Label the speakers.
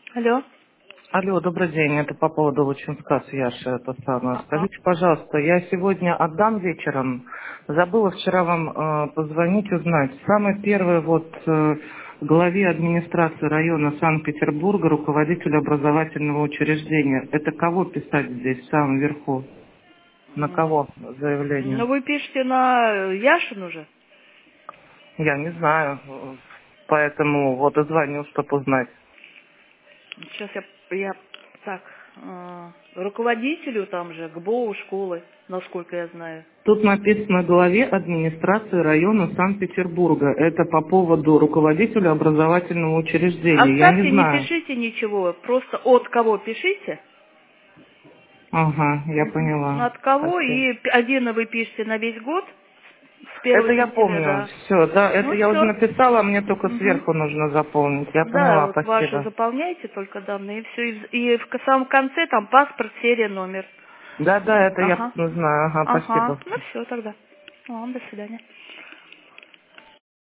Speaker 1: Алло.
Speaker 2: Алло, добрый день. Это по поводу Лучинска, Яша, это самое.
Speaker 1: Ага.
Speaker 2: Скажите, пожалуйста, я сегодня отдам вечером. Забыла вчера вам позвонить, узнать. Самый первый главе администрации района Санкт-Петербурга, руководитель образовательного учреждения. Это кого писать здесь, в самом верху? На кого заявление?
Speaker 1: Ну, вы пишете на Яшину же.
Speaker 2: Я не знаю. Поэтому вот и звонил, чтобы узнать.
Speaker 1: Сейчас я так, руководителю там же, ГБОУ школы, насколько я знаю.
Speaker 2: Тут написано главе администрации района Санкт-Петербурга. Это по поводу руководителя образовательного учреждения. Я не
Speaker 1: Оставьте, не
Speaker 2: знаю.
Speaker 1: пишите ничего, просто от кого пишите.
Speaker 2: Ага, я
Speaker 1: Мгм.
Speaker 2: поняла.
Speaker 1: От кого,
Speaker 2: Спасибо.
Speaker 1: и один вы пишете на весь год, с
Speaker 2: Это
Speaker 1: первого
Speaker 2: я
Speaker 1: сентября,
Speaker 2: помню.
Speaker 1: да.
Speaker 2: Все, да, это
Speaker 1: Ну,
Speaker 2: я уже
Speaker 1: все.
Speaker 2: написала, мне только сверху нужно заполнить. Я
Speaker 1: Да,
Speaker 2: поняла,
Speaker 1: вот ваши
Speaker 2: спасибо.
Speaker 1: заполняйте только данные, и все. И в самом конце там паспорт, серия, номер.
Speaker 2: Да, это я
Speaker 1: Ага.
Speaker 2: знаю. Ага,
Speaker 1: Ага.
Speaker 2: спасибо.
Speaker 1: Ну все тогда. Ладно, до свидания.